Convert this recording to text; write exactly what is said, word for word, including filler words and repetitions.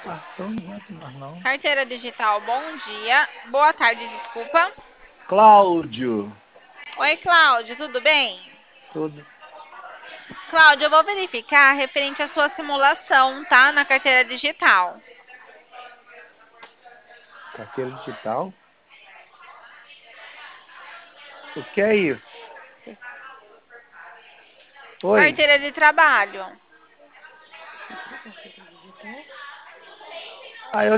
Então não entra mais não. Carteira digital, bom dia. Boa tarde, desculpa. Cláudio. Oi, Cláudio, tudo bem? Tudo. Cláudio, eu vou verificar referente à sua simulação, tá? Na carteira digital. Carteira digital? O que é isso? Oi? Carteira de trabalho. Ah, eu